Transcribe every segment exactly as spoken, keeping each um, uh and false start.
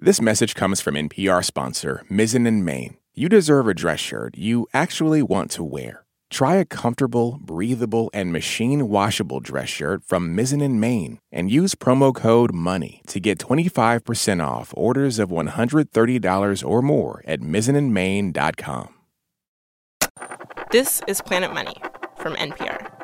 This message comes from N P R sponsor Mizzen and Main. You deserve a dress shirt you actually want to wear. Try a comfortable, breathable, and machine-washable dress shirt from Mizzen and Main and use promo code MONEY to get twenty-five percent off orders of one hundred thirty dollars or more at mizzen and main dot com. This is Planet Money from N P R.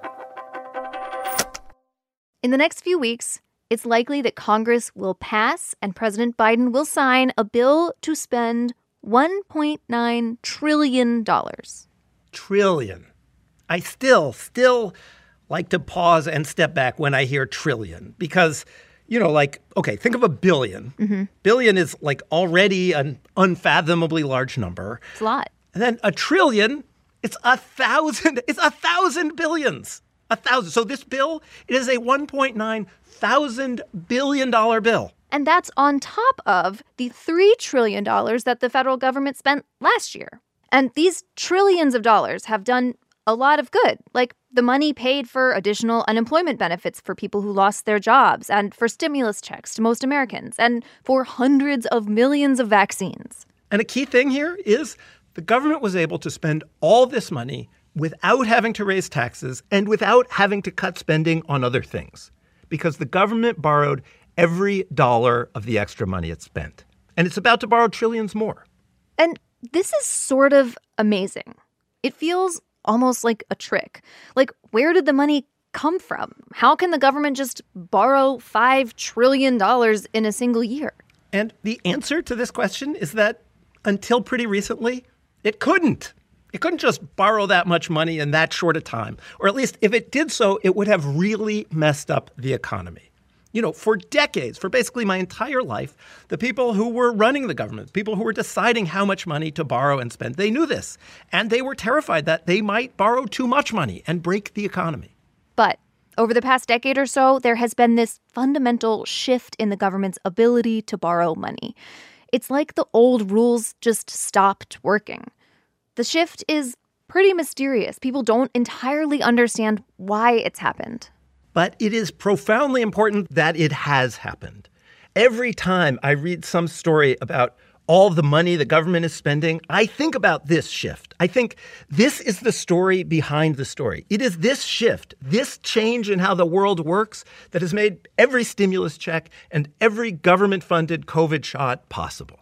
In the next few weeks, it's likely that Congress will pass and President Biden will sign a bill to spend one point nine trillion dollars. Trillion. I still, still like to pause and step back when I hear trillion because, you know, like, okay, think of a billion. Mm-hmm. Billion is like already an unfathomably large number. It's a lot. And then a trillion, it's a thousand, it's a thousand billions. A thousand. So this bill, it is a one point nine thousand billion dollar bill. And that's on top of the three trillion dollars that the federal government spent last year. And these trillions of dollars have done a lot of good, like the money paid for additional unemployment benefits for people who lost their jobs and for stimulus checks to most Americans and for hundreds of millions of vaccines. And a key thing here is the government was able to spend all this money without having to raise taxes and without having to cut spending on other things because the government borrowed every dollar of the extra money it spent. And it's about to borrow trillions more. And this is sort of amazing. It feels almost like a trick. Like, where did the money come from? How can the government just borrow five trillion dollars in a single year? And the answer to this question is that until pretty recently, it couldn't. It couldn't just borrow that much money in that short a time. Or at least if it did so, it would have really messed up the economy. You know, for decades, for basically my entire life, the people who were running the government, people who were deciding how much money to borrow and spend, they knew this. And they were terrified that they might borrow too much money and break the economy. But over the past decade or so, there has been this fundamental shift in the government's ability to borrow money. It's like the old rules just stopped working. The shift is pretty mysterious. People don't entirely understand why it's happened. But it is profoundly important that it has happened. Every time I read some story about all the money the government is spending, I think about this shift. I think this is the story behind the story. It is this shift, this change in how the world works that has made every stimulus check and every government-funded COVID shot possible.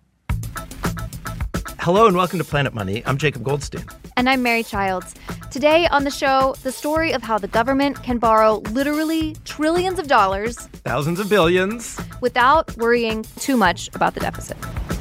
Hello and welcome to Planet Money. I'm Jacob Goldstein. And I'm Mary Childs. Today on the show, the story of how the government can borrow literally trillions of dollars, thousands of billions, without worrying too much about the deficit.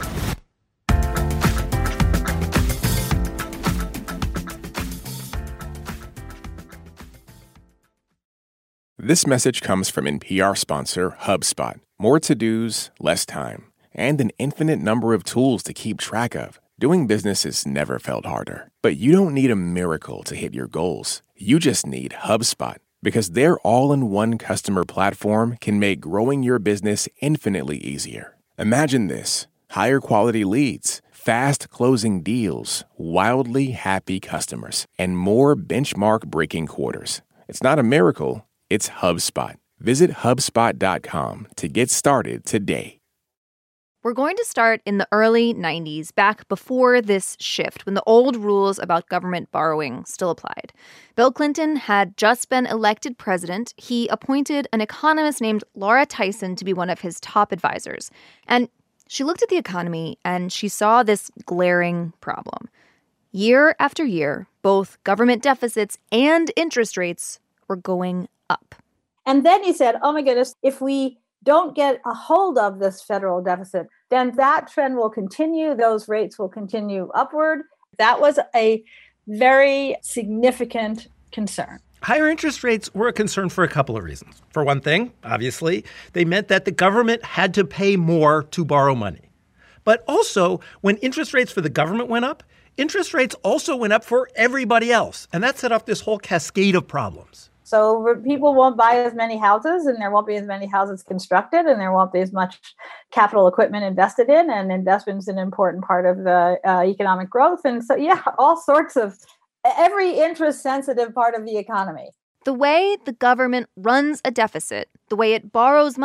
This message comes from N P R sponsor HubSpot. More to-dos, less time, and an infinite number of tools to keep track of. Doing business has never felt harder. But you don't need a miracle to hit your goals. You just need HubSpot, because their all-in-one customer platform can make growing your business infinitely easier. Imagine this: higher quality leads, fast closing deals, wildly happy customers, and more benchmark-breaking quarters. It's not a miracle, it's HubSpot. Visit HubSpot dot com to get started today. We're going to start in the early nineties, back before this shift, when the old rules about government borrowing still applied. Bill Clinton had just been elected president. He appointed an economist named Laura Tyson to be one of his top advisors. And she looked at the economy and she saw this glaring problem. Year after year, both government deficits and interest rates were going up. And then he said, oh my goodness, if we don't get a hold of this federal deficit, then that trend will continue. Those rates will continue upward. That was a very significant concern. Higher interest rates were a concern for a couple of reasons. For one thing, obviously, they meant that the government had to pay more to borrow money. But also, when interest rates for the government went up, interest rates also went up for everybody else. And that set off this whole cascade of problems. So people won't buy as many houses, and there won't be as many houses constructed, and there won't be as much capital equipment invested in, and investment is an important part of the uh, economic growth. And so, yeah, all sorts of, every interest-sensitive part of the economy. The way the government runs a deficit, the way it borrows money,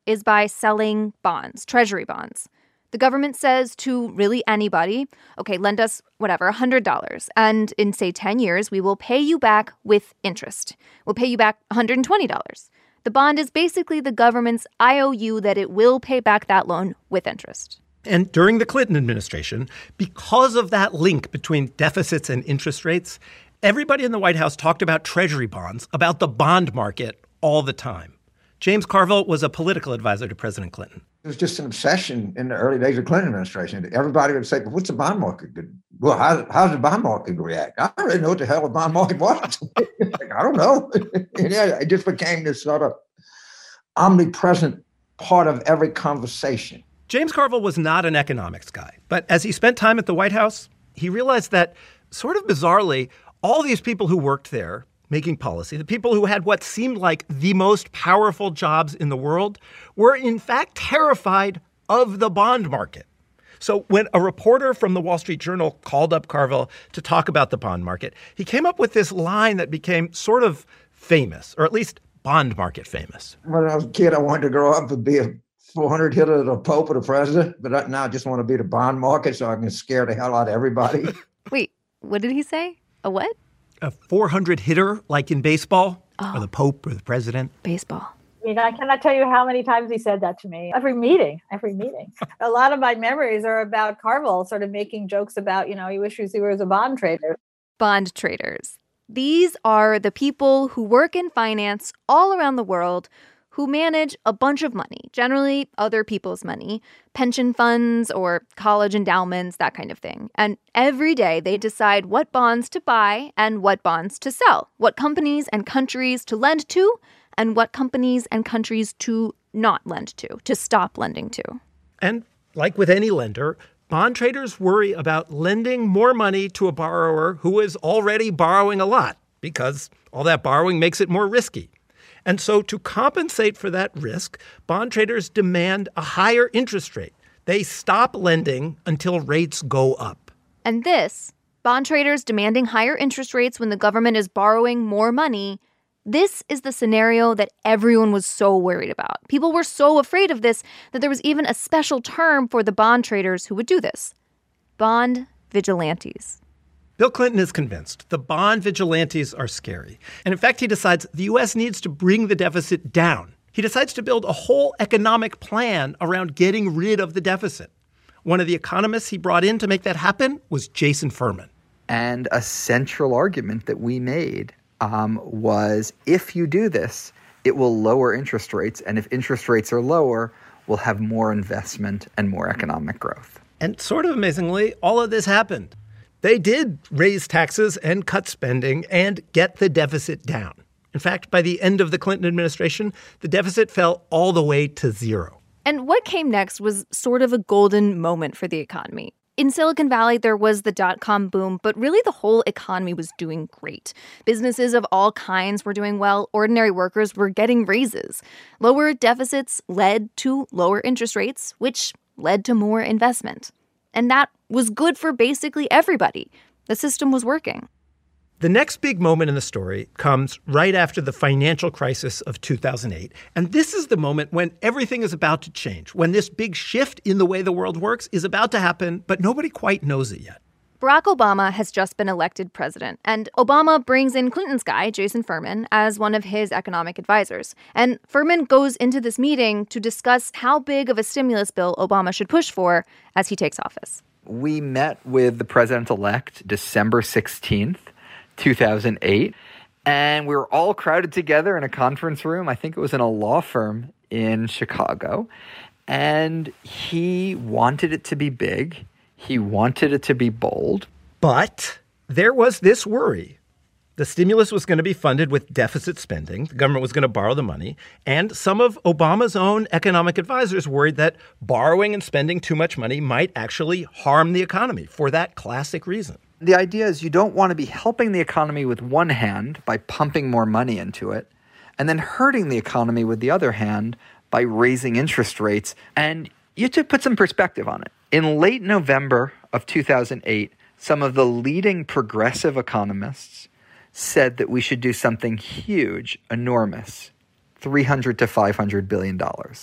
is by selling bonds, treasury bonds. The government says to really anybody, okay, lend us whatever, one hundred dollars. And in, say, ten years, we will pay you back with interest. We'll pay you back one hundred twenty dollars. The bond is basically the government's I O U that it will pay back that loan with interest. And during the Clinton administration, because of that link between deficits and interest rates, everybody in the White House talked about treasury bonds, about the bond market all the time. James Carville was a political advisor to President Clinton. It was just an obsession in the early days of the Clinton administration. Everybody would say, well, what's the bond market? Well, how, how does the bond market react? I don't really know what the hell the bond market was. Like, I don't know. Yeah, it just became this sort of omnipresent part of every conversation. James Carville was not an economics guy. But as he spent time at the White House, he realized that, sort of bizarrely, all these people who worked there making policy, the people who had what seemed like the most powerful jobs in the world, were in fact terrified of the bond market. So when a reporter from the Wall Street Journal called up Carville to talk about the bond market, he came up with this line that became sort of famous, or at least bond market famous. When I was a kid, I wanted to grow up and be a four hundred hitter, the Pope or the president, but now I just want to be the bond market so I can scare the hell out of everybody. Wait, what did he say? A what? A four hundred hitter, like in baseball, oh. or the Pope or the president. Baseball. I mean, I cannot tell you how many times he said that to me. Every meeting, every meeting. A lot of my memories are about Carville sort of making jokes about, you know, he wishes he was a bond trader. Bond traders. These are the people who work in finance all around the world who manage a bunch of money, generally other people's money, pension funds or college endowments, that kind of thing. And every day they decide what bonds to buy and what bonds to sell, what companies and countries to lend to, and what companies and countries to not lend to, to stop lending to. And like with any lender, bond traders worry about lending more money to a borrower who is already borrowing a lot, because all that borrowing makes it more risky. And so to compensate for that risk, bond traders demand a higher interest rate. They stop lending until rates go up. And this, bond traders demanding higher interest rates when the government is borrowing more money, this is the scenario that everyone was so worried about. People were so afraid of this that there was even a special term for the bond traders who would do this: bond vigilantes. Bill Clinton is convinced the bond vigilantes are scary. And in fact, he decides the U S needs to bring the deficit down. He decides to build a whole economic plan around getting rid of the deficit. One of the economists he brought in to make that happen was Jason Furman. And a central argument that we made um, was if you do this, it will lower interest rates. And if interest rates are lower, we'll have more investment and more economic growth. And sort of amazingly, all of this happened. They did raise taxes and cut spending and get the deficit down. In fact, by the end of the Clinton administration, the deficit fell all the way to zero. And what came next was sort of a golden moment for the economy. In Silicon Valley, there was the dot-com boom, but really the whole economy was doing great. Businesses of all kinds were doing well. Ordinary workers were getting raises. Lower deficits led to lower interest rates, which led to more investment. And that was good for basically everybody. The system was working. The next big moment in the story comes right after the financial crisis of two thousand eight. And this is the moment when everything is about to change, when this big shift in the way the world works is about to happen, but nobody quite knows it yet. Barack Obama has just been elected president, and Obama brings in Clinton's guy, Jason Furman, as one of his economic advisors. And Furman goes into this meeting to discuss how big of a stimulus bill Obama should push for as he takes office. We met with the president-elect December sixteenth, two thousand eight, and we were all crowded together in a conference room. I think it was in a law firm in Chicago. And he wanted it to be big. He wanted it to be bold. But there was this worry. The stimulus was going to be funded with deficit spending. The government was going to borrow the money. And some of Obama's own economic advisors worried that borrowing and spending too much money might actually harm the economy for that classic reason. The idea is you don't want to be helping the economy with one hand by pumping more money into it, and then hurting the economy with the other hand by raising interest rates. And you have to put some perspective on it. In late November of two thousand eight, some of the leading progressive economists said that we should do something huge, enormous, three hundred to five hundred billion dollars.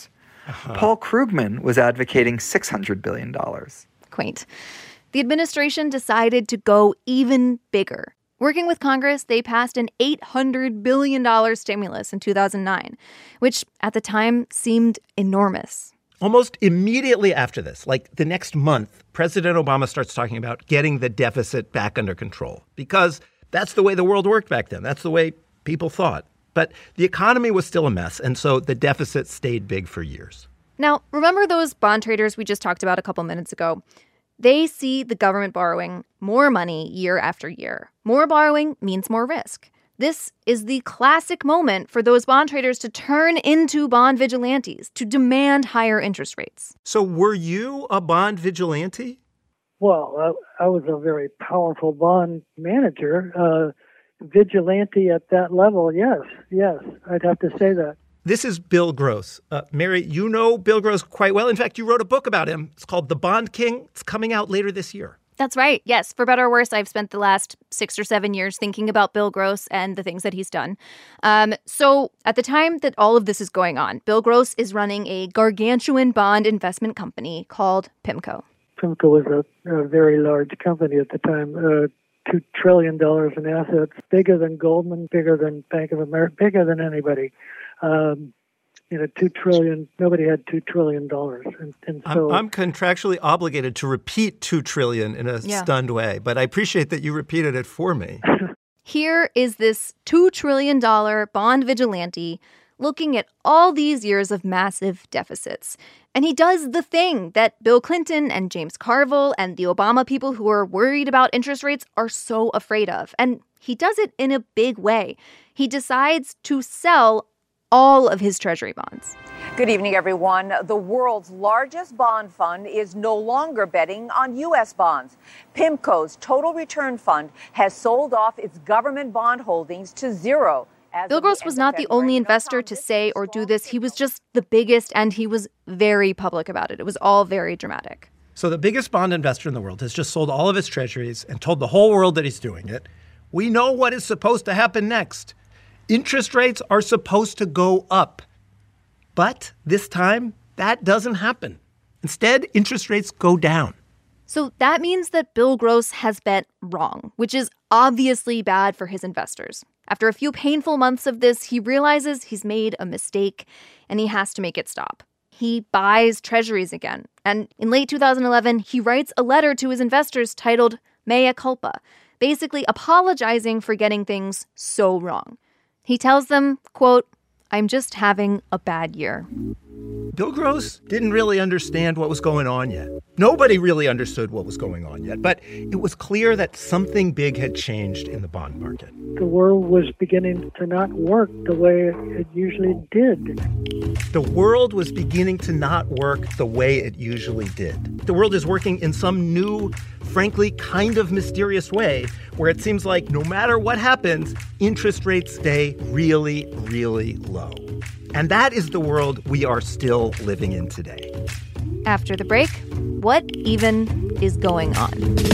Uh-huh. Paul Krugman was advocating six hundred billion dollars. Quaint. The administration decided to go even bigger. Working with Congress, they passed an eight hundred billion dollars stimulus in two thousand nine, which at the time seemed enormous. Almost immediately after this, like the next month, President Obama starts talking about getting the deficit back under control because that's the way the world worked back then. That's the way people thought. But the economy was still a mess, and so the deficit stayed big for years. Now, remember those bond traders we just talked about a couple minutes ago? They see the government borrowing more money year after year. More borrowing means more risk. This is the classic moment for those bond traders to turn into bond vigilantes, to demand higher interest rates. So were you a bond vigilante? Well, I, I was a very powerful bond manager. Uh, vigilante at that level, yes, yes, I'd have to say that. This is Bill Gross. Uh, Mary, you know Bill Gross quite well. In fact, you wrote a book about him. It's called The Bond King. It's coming out later this year. That's right. Yes. For better or worse, I've spent the last six or seven years thinking about Bill Gross and the things that he's done. Um, so at the time that all of this is going on, Bill Gross is running a gargantuan bond investment company called PIMCO. PIMCO was a, a very large company at the time, uh, two trillion dollars in assets, bigger than Goldman, bigger than Bank of America, bigger than anybody. Um, You know, two trillion. Nobody had two trillion dollars, and, and so I'm, I'm contractually obligated to repeat two trillion in a yeah. stunned way. But I appreciate that you repeated it for me. Here is this two trillion dollars bond vigilante looking at all these years of massive deficits, and he does the thing that Bill Clinton and James Carville and the Obama people who are worried about interest rates are so afraid of, and he does it in a big way. He decides to sell all of his treasury bonds. Good evening, everyone. The world's largest bond fund is no longer betting on U S bonds. PIMCO's Total Return Fund has sold off its government bond holdings to zero. Bill Gross was not the only investor to say or do this. He was just the biggest, and he was very public about it. It was all very dramatic. So the biggest bond investor in the world has just sold all of his treasuries and told the whole world that he's doing it. We know what is supposed to happen next. Interest rates are supposed to go up. But this time, that doesn't happen. Instead, interest rates go down. So that means that Bill Gross has bet wrong, which is obviously bad for his investors. After a few painful months of this, he realizes he's made a mistake, and he has to make it stop. He buys treasuries again. And in late two thousand eleven, he writes a letter to his investors titled Mea Culpa, basically apologizing for getting things so wrong. He tells them, quote, "I'm just having a bad year." Bill Gross didn't really understand what was going on yet. Nobody really understood what was going on yet, but it was clear that something big had changed in the bond market. The world was beginning to not work the way it usually did. The world was beginning to not work the way it usually did. The world is working in some new, frankly, kind of mysterious way where it seems like no matter what happens, interest rates stay really, really low. And that is the world we are still living in today. After the break, what even is going on?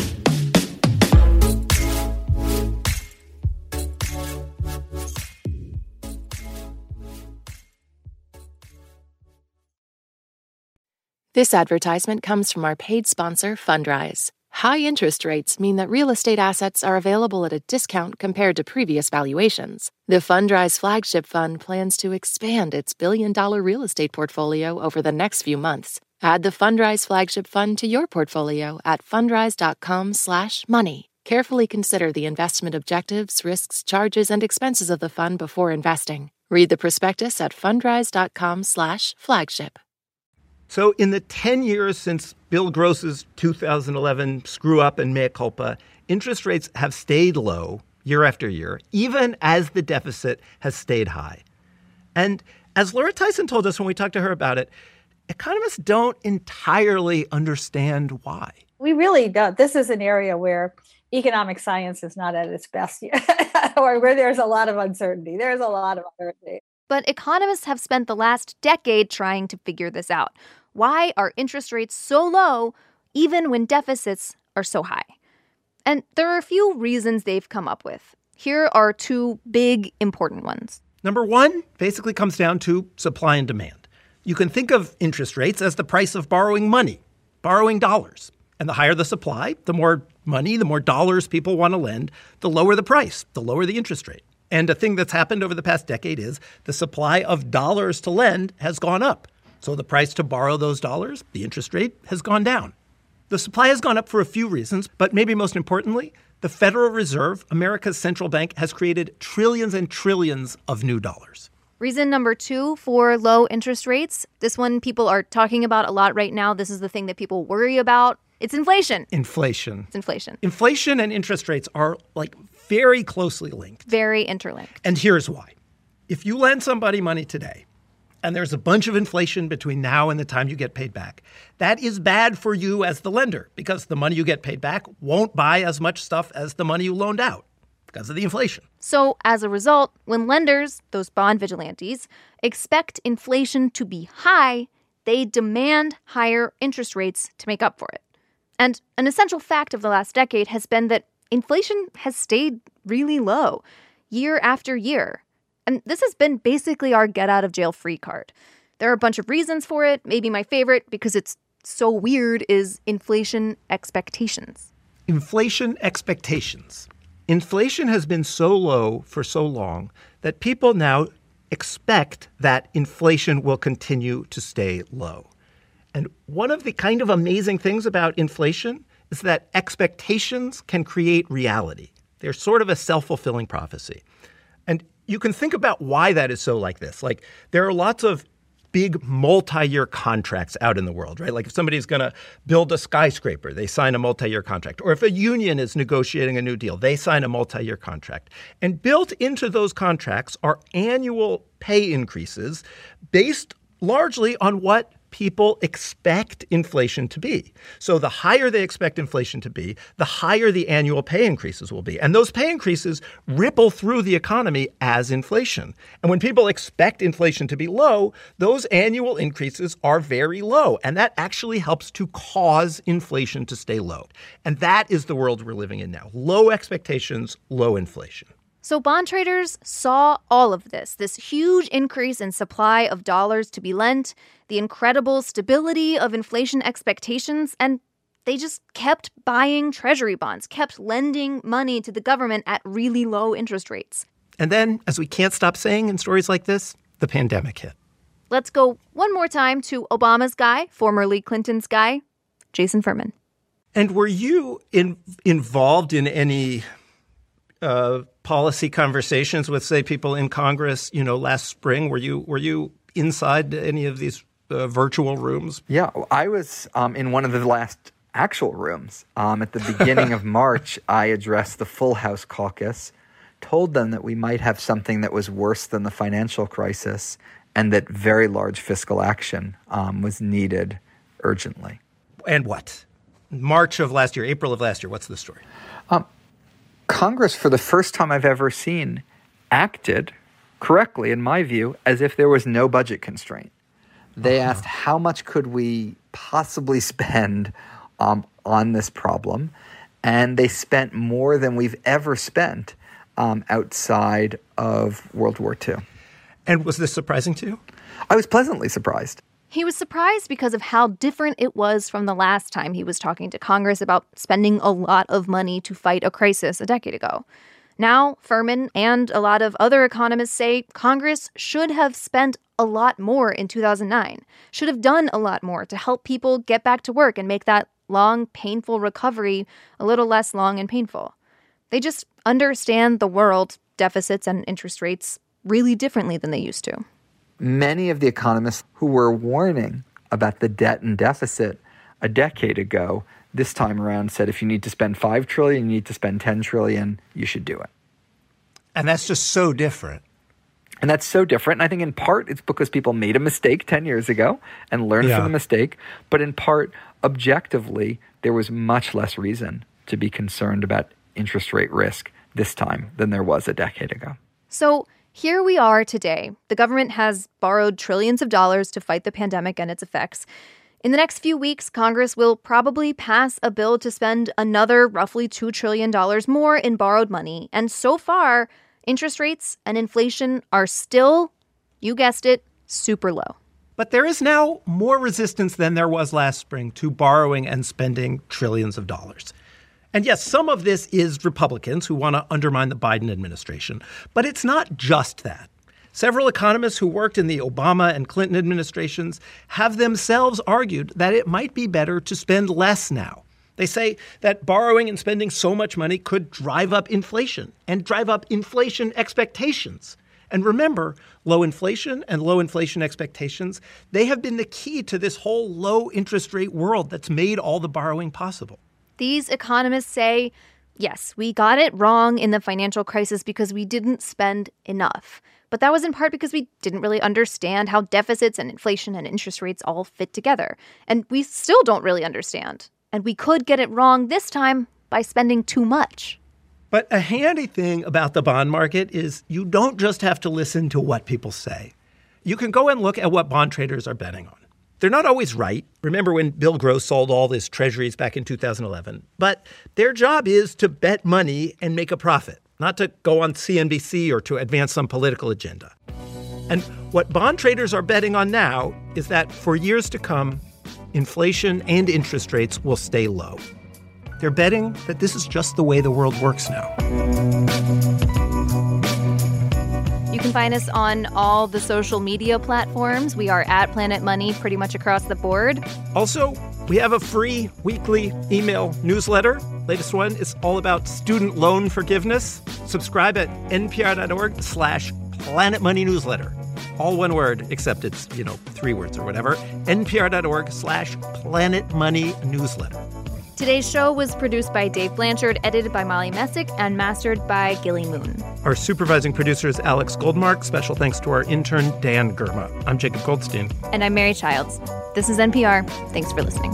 This advertisement comes from our paid sponsor, Fundrise. High interest rates mean that real estate assets are available at a discount compared to previous valuations. The Fundrise Flagship Fund plans to expand its billion-dollar real estate portfolio over the next few months. Add the Fundrise Flagship Fund to your portfolio at fundrise.com slash money. Carefully consider the investment objectives, risks, charges, and expenses of the fund before investing. Read the prospectus at fundrise.com slash flagship. So in the ten years since Bill Gross's two thousand eleven screw-up and mea culpa, interest rates have stayed low year after year, even as the deficit has stayed high. And as Laura Tyson told us when we talked to her about it, economists don't entirely understand why. We really don't. This is an area where economic science is not at its best yet, or where there's a lot of uncertainty. There's a lot of uncertainty. But economists have spent the last decade trying to figure this out. Why are interest rates so low even when deficits are so high? And there are a few reasons they've come up with. Here are two big, important ones. Number one basically comes down to supply and demand. You can think of interest rates as the price of borrowing money, borrowing dollars. And the higher the supply, the more money, the more dollars people want to lend, the lower the price, the lower the interest rate. And a thing that's happened over the past decade is the supply of dollars to lend has gone up. So the price to borrow those dollars, the interest rate, has gone down. The supply has gone up for a few reasons, but maybe most importantly, the Federal Reserve, America's central bank, has created trillions and trillions of new dollars. Reason number two for low interest rates, this one people are talking about a lot right now. This is the thing that people worry about. It's inflation. Inflation. It's inflation. Inflation and interest rates are like very closely linked. Very interlinked. And here's why. If you lend somebody money today and there's a bunch of inflation between now and the time you get paid back, that is bad for you as the lender because the money you get paid back won't buy as much stuff as the money you loaned out because of the inflation. So as a result, when lenders, those bond vigilantes, expect inflation to be high, they demand higher interest rates to make up for it. And an essential fact of the last decade has been that inflation has stayed really low year after year. And this has been basically our get-out-of-jail-free card. There are a bunch of reasons for it. Maybe my favorite, because it's so weird, is inflation expectations. Inflation expectations. Inflation has been so low for so long that people now expect that inflation will continue to stay low. And one of the kind of amazing things about inflation is that expectations can create reality. They're sort of a self-fulfilling prophecy. And you can think about why that is so like this. Like, there are lots of big multi-year contracts out in the world, right? Like if somebody's going to build a skyscraper, they sign a multi-year contract. Or if a union is negotiating a new deal, they sign a multi-year contract. And built into those contracts are annual pay increases based largely on what people expect inflation to be. So the higher they expect inflation to be, the higher the annual pay increases will be. And those pay increases ripple through the economy as inflation. And when people expect inflation to be low, those annual increases are very low. And that actually helps to cause inflation to stay low. And that is the world we're living in now. Low expectations, low inflation. So bond traders saw all of this, this huge increase in supply of dollars to be lent, the incredible stability of inflation expectations, and they just kept buying treasury bonds, kept lending money to the government at really low interest rates. And then, as we can't stop saying in stories like this, the pandemic hit. Let's go one more time to Obama's guy, formerly Clinton's guy, Jason Furman. And were you in, involved in any Uh, policy conversations with, say, people in Congress, you know, last spring? Were you were you inside any of these uh, virtual rooms? Yeah, I was um, in one of the last actual rooms. Um, at the beginning of March, I addressed the Full House caucus, told them that we might have something that was worse than the financial crisis and that very large fiscal action um, was needed urgently. And what? March of last year, April of last year, what's the story? Um, Congress, for the first time I've ever seen, acted correctly, in my view, as if there was no budget constraint. They uh-huh. asked, how much could we possibly spend um, on this problem? And they spent more than we've ever spent um, outside of World War Two. And was this surprising to you? I was pleasantly surprised. He was surprised because of how different it was from the last time he was talking to Congress about spending a lot of money to fight a crisis a decade ago. Now, Furman and a lot of other economists say Congress should have spent a lot more in two thousand nine, should have done a lot more to help people get back to work and make that long, painful recovery a little less long and painful. They just understand the world, deficits and interest rates, really differently than they used to. Many of the economists who were warning about the debt and deficit a decade ago, this time around said if you need to spend five trillion dollars, you need to spend ten trillion dollars, you should do it. And that's just so different. And that's so different. And I think in part it's because people made a mistake ten years ago and learned yeah. from the mistake. But in part, objectively, there was much less reason to be concerned about interest rate risk this time than there was a decade ago. So here we are today. The government has borrowed trillions of dollars to fight the pandemic and its effects. In the next few weeks, Congress will probably pass a bill to spend another roughly two trillion dollars more in borrowed money. And so far, interest rates and inflation are still, you guessed it, super low. But there is now more resistance than there was last spring to borrowing and spending trillions of dollars. And yes, some of this is Republicans who want to undermine the Biden administration. But it's not just that. Several economists who worked in the Obama and Clinton administrations have themselves argued that it might be better to spend less now. They say that borrowing and spending so much money could drive up inflation and drive up inflation expectations. And remember, low inflation and low inflation expectations, they have been the key to this whole low interest rate world that's made all the borrowing possible. These economists say, yes, we got it wrong in the financial crisis because we didn't spend enough. But that was in part because we didn't really understand how deficits and inflation and interest rates all fit together. And we still don't really understand. And we could get it wrong this time by spending too much. But a handy thing about the bond market is you don't just have to listen to what people say. You can go and look at what bond traders are betting on. They're not always right. Remember when Bill Gross sold all his treasuries back in two thousand eleven? But their job is to bet money and make a profit, not to go on C N B C or to advance some political agenda. And what bond traders are betting on now is that for years to come, inflation and interest rates will stay low. They're betting that this is just the way the world works now. You can find us on all the social media platforms. We are at Planet Money pretty much across the board. Also, we have a free weekly email newsletter. Latest one is all about student loan forgiveness. Subscribe at npr.org slash Planet Money newsletter. All one word, except it's, you know, three words or whatever. npr.org slash Planet Money newsletter. Today's show was produced by Dave Blanchard, edited by Molly Messick, and mastered by Gilly Moon. Our supervising producer is Alex Goldmark. Special thanks to our intern, Dan Germa. I'm Jacob Goldstein. And I'm Mary Childs. This is N P R. Thanks for listening.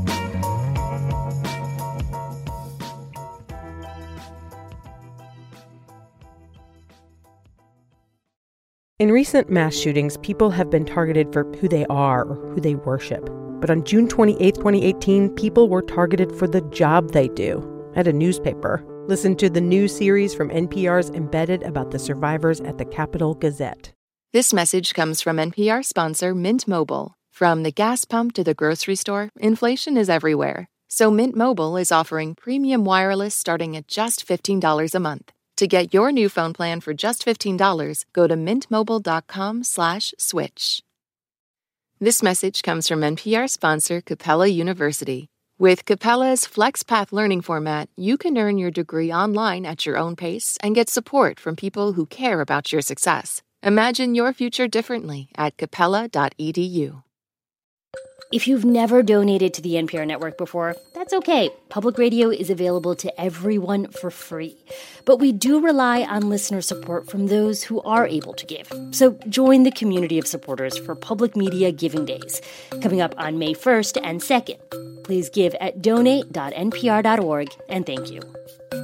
In recent mass shootings, people have been targeted for who they are or who they worship. But on June twenty-eighth, twenty eighteen, people were targeted for the job they do at a newspaper. Listen to the new series from N P R's Embedded about the survivors at the Capitol Gazette. This message comes from N P R sponsor Mint Mobile. From the gas pump to the grocery store, inflation is everywhere. So Mint Mobile is offering premium wireless starting at just fifteen dollars a month. To get your new phone plan for just fifteen dollars, go to mintmobile.com slash switch. This message comes from N P R sponsor Capella University. With Capella's FlexPath learning format, you can earn your degree online at your own pace and get support from people who care about your success. Imagine your future differently at capella dot e d u. If you've never donated to the N P R network before, that's okay. Public radio is available to everyone for free. But we do rely on listener support from those who are able to give. So join the community of supporters for Public Media Giving Days, coming up on May first and second. Please give at donate dot n p r dot org, and thank you.